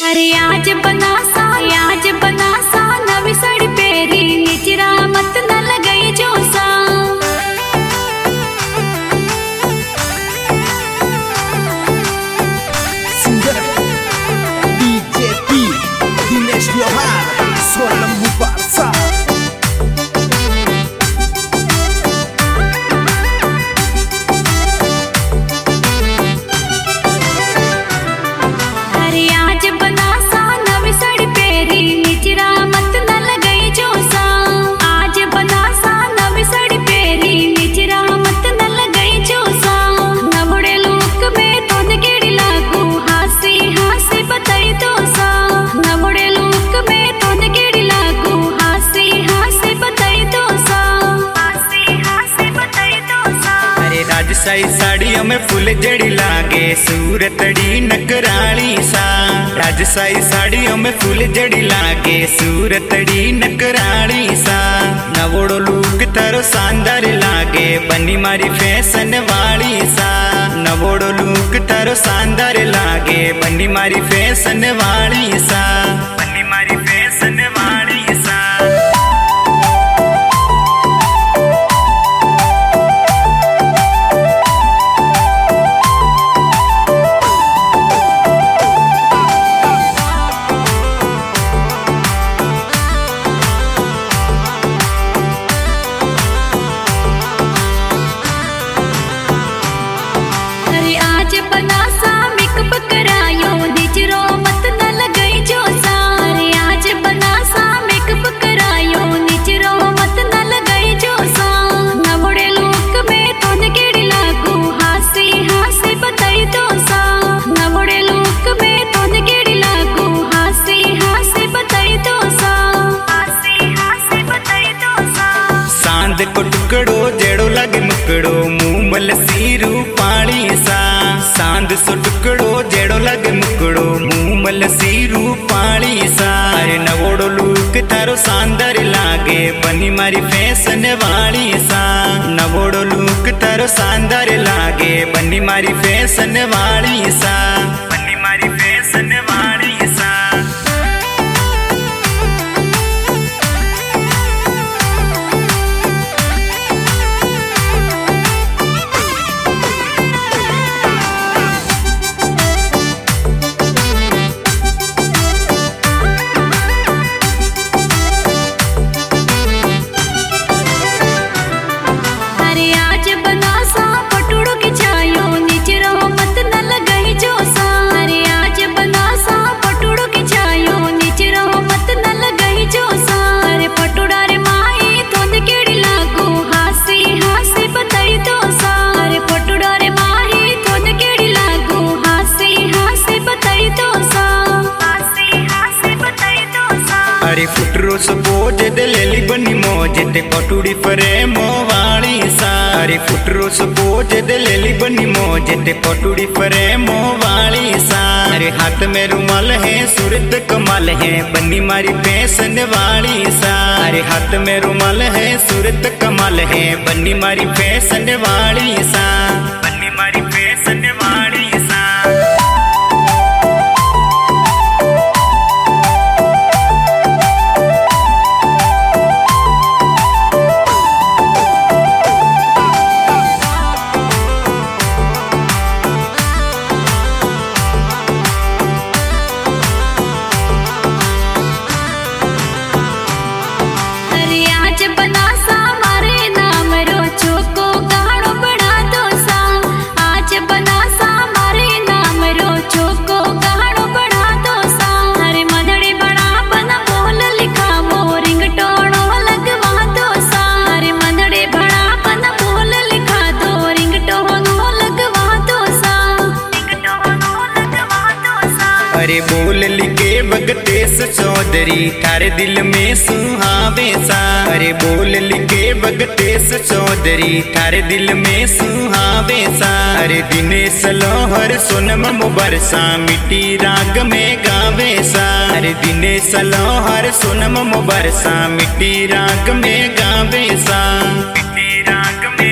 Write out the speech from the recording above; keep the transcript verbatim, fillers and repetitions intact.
अरे आज बना सा आज बना सा नवी साड़ी पेरी निचरा मत न लगाई जो सा Singer बीजेपी दिनेश लोहार सोलम मुबारसा राजशाही साड़ियों में फूल जड़ी लागे सूरतड़ी नकराली सा। राजशाही साड़ियों में फूल जड़ी लागे सूरतड़ी नकराली सा। नवोड़ो लुक तारो शानदार लागे बनी मारी फैशन वाली सा। नवोड़ो लुक तारो शानदार लागे बनी मारी फैशन वाली सा। बनी मारी फैशन वाली सा। को टुकड़ो जेड़ो लगे मुकड़ो मुंह मल सीरू पानी सा। सांद सो टुकड़ो जेड़ो लगे मुकड़ो मुंह मल सीरू पानी सा। अरे नवोड़ो लुक तारो शानदार लागे बनी मारी फैशन वाली सा। नवोड़ो लुक तारो शानदार लागे बनी मारी फैशन वाली सा। बनी मारी फैशन वाली सा। अरे फुटरो सपोज दे लेली बनी मौज ते कटुड़ी फरे मोवाली सा। अरे फुटरो सपोज दे लेली बनी मौज ते कटुड़ी फरे मोवाली सा। अरे हाथ में रुमाल है सूरत कमाल है बनी मारी फैशन वाली सा। अरे हाथ में रुमाल है सूरत कमाल है बनी मारी फैशन वाली सा। बनी मारी फैशन वाली सा। अरे बोल लिखे बगतेस चौधरी थारे दिल में सुहावे सा। अरे बोल लिखे बगतेस चौधरी थारे दिल में सुहावे सा। अरे दिनेश लोहर सोनम मुबरसा मिट्टी राग में गावे सा। अरे दिनेश लोहर सोनम मुबरसा मिट्टी राग में गावे सा। मिट्टी राग में